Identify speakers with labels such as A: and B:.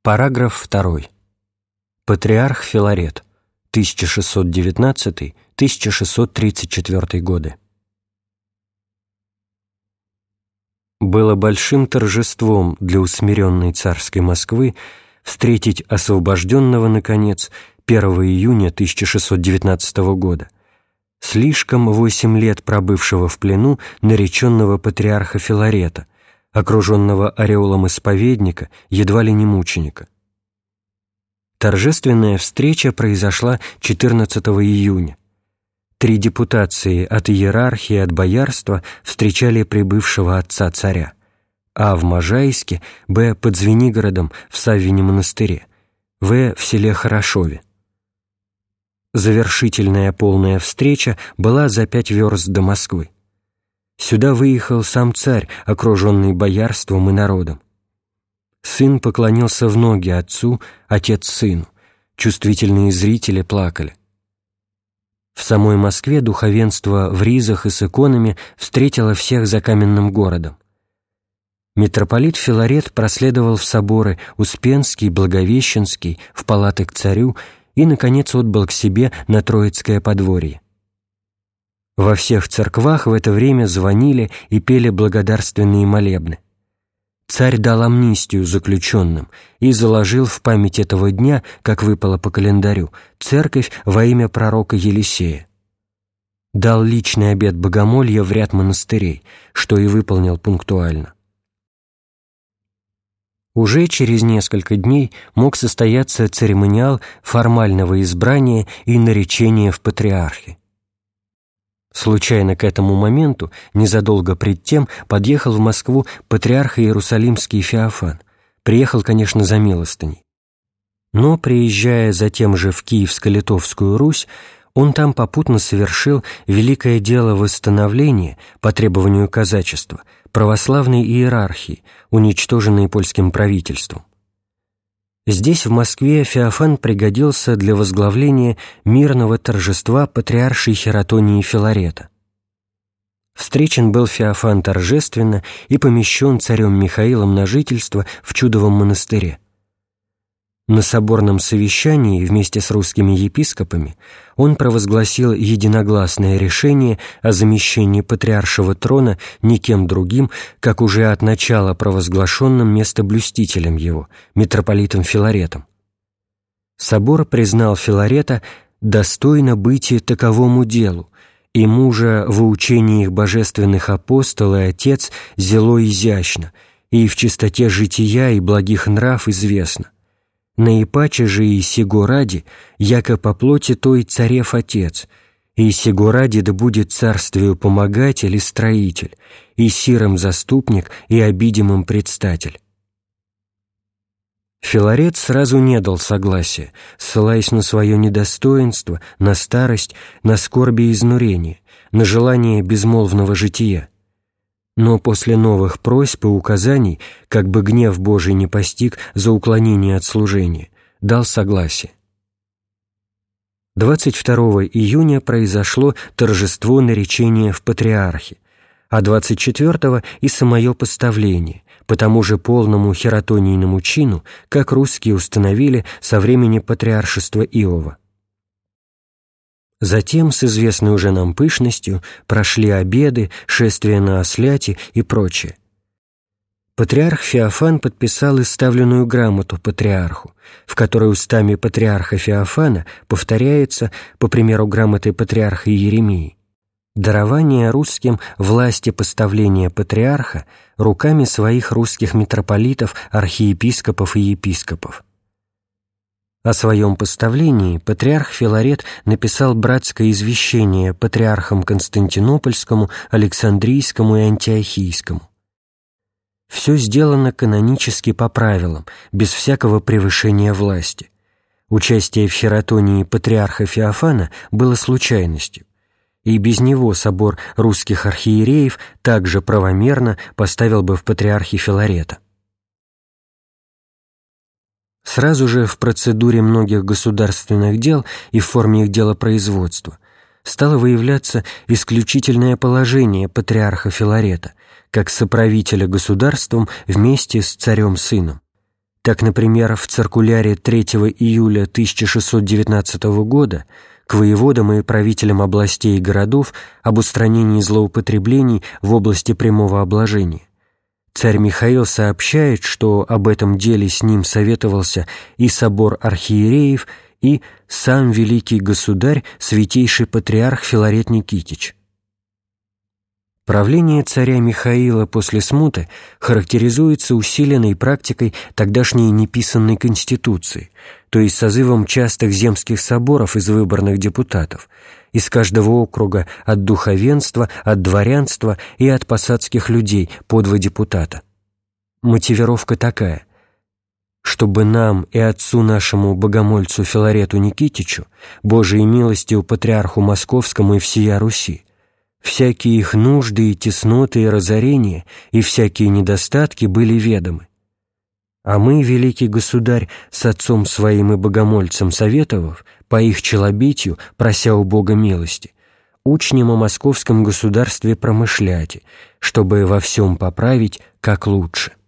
A: Параграф 2. Патриарх Филарет, 1619-1634 годы. Было большим торжеством для усмиренной царской Москвы встретить освобожденного, наконец, 1 июня 1619 года, слишком 8 лет пробывшего в плену нареченного патриарха Филарета, окруженного ореолом исповедника, едва ли не мученика. Торжественная встреча произошла 14 июня. 3 депутации от иерархии и от боярства встречали прибывшего отца царя: А. в Можайске, Б. под Звенигородом в Саввине монастыре, В. в селе Хорошове. Завершительная полная встреча была за 5 верст до Москвы. Сюда выехал сам царь, окруженный боярством и народом. Сын поклонился в ноги отцу, отец сыну. Чувствительные зрители плакали. В самой Москве духовенство в ризах и с иконами встретило всех за каменным городом. Митрополит Филарет проследовал в соборы Успенский, Благовещенский, в палаты к царю и, наконец, отбыл к себе на Троицкое подворье. Во всех церквах в это время звонили и пели благодарственные молебны. Царь дал амнистию заключенным и заложил в память этого дня, как выпало по календарю, церковь во имя пророка Елисея. Дал личный обет богомолья в ряд монастырей, что и выполнил пунктуально. Уже через несколько дней мог состояться церемониал формального избрания и наречения в патриархи. Случайно к этому моменту, незадолго пред тем, подъехал в Москву патриарх Иерусалимский Феофан. Приехал, конечно, за милостыней. Но, приезжая затем же в Киевско-Литовскую Русь, он там попутно совершил великое дело восстановления, по требованию казачества, православной иерархии, уничтоженной польским правительством. Здесь, в Москве, Феофан пригодился для возглавления мирного торжества патриаршей Хератонии Филарета. Встречен был Феофан торжественно и помещен царем Михаилом на жительство в Чудовом монастыре. На соборном совещании вместе с русскими епископами он провозгласил единогласное решение о замещении патриаршего трона никем другим, как уже от начала провозглашенным местоблюстителем его, митрополитом Филаретом. Собор признал Филарета достойно бытия таковому делу, и мужа во учении их божественных апостол и отец зело изящно, и в чистоте жития и благих нрав известно. Наипаче же и сего ради, яко по плоти той царев отец, и сего ради да будет царствию помогатель и строитель, и сиром заступник, и обидимым предстатель. Филарет сразу не дал согласия, ссылаясь на свое недостоинство, на старость, на скорби и изнурение, на желание безмолвного жития. Но после новых просьб и указаний, как бы гнев Божий не постиг за уклонение от служения, дал согласие. 22 июня произошло торжество наречения в патриархи, а 24-го и самое поставление, по тому же полному хератонийному чину, как русские установили со времени патриаршества Иова. Затем, с известной уже нам пышностью, прошли обеды, шествия на осляте и прочее. Патриарх Феофан подписал исправленную грамоту патриарху, в которой устами патриарха Феофана повторяется, по примеру грамоты патриарха Иеремии, дарование русским власти поставления патриарха руками своих русских митрополитов, архиепископов и епископов. О своем поставлении патриарх Филарет написал братское извещение патриархам Константинопольскому, Александрийскому и Антиохийскому. Все сделано канонически по правилам, без всякого превышения власти. Участие в хератонии патриарха Феофана было случайностью, и без него собор русских архиереев также правомерно поставил бы в патриархе Филарета. Сразу же в процедуре многих государственных дел и в форме их делопроизводства стало выявляться исключительное положение патриарха Филарета как соправителя государством вместе с царем-сыном. Так, например, в циркуляре 3 июля 1619 года к воеводам и правителям областей и городов об устранении злоупотреблений в области прямого обложения царь Михаил сообщает, что об этом деле с ним советовался и собор архиереев, и сам великий государь, святейший патриарх Филарет Никитич. Правление царя Михаила после смуты характеризуется усиленной практикой тогдашней неписанной конституции, то есть созывом частых земских соборов из выборных депутатов, из каждого округа от духовенства, от дворянства и от посадских людей по 2 депутата. Мотивировка такая: чтобы нам и отцу нашему богомольцу Филарету Никитичу, Божией милостью патриарху Московскому и всея Руси, всякие их нужды и тесноты и разорения и всякие недостатки были ведомы. А мы, великий государь, с отцом своим и богомольцем советовав, по их челобитию, прося у Бога милости, учнем о московском государстве промышлять, чтобы во всем поправить как лучше.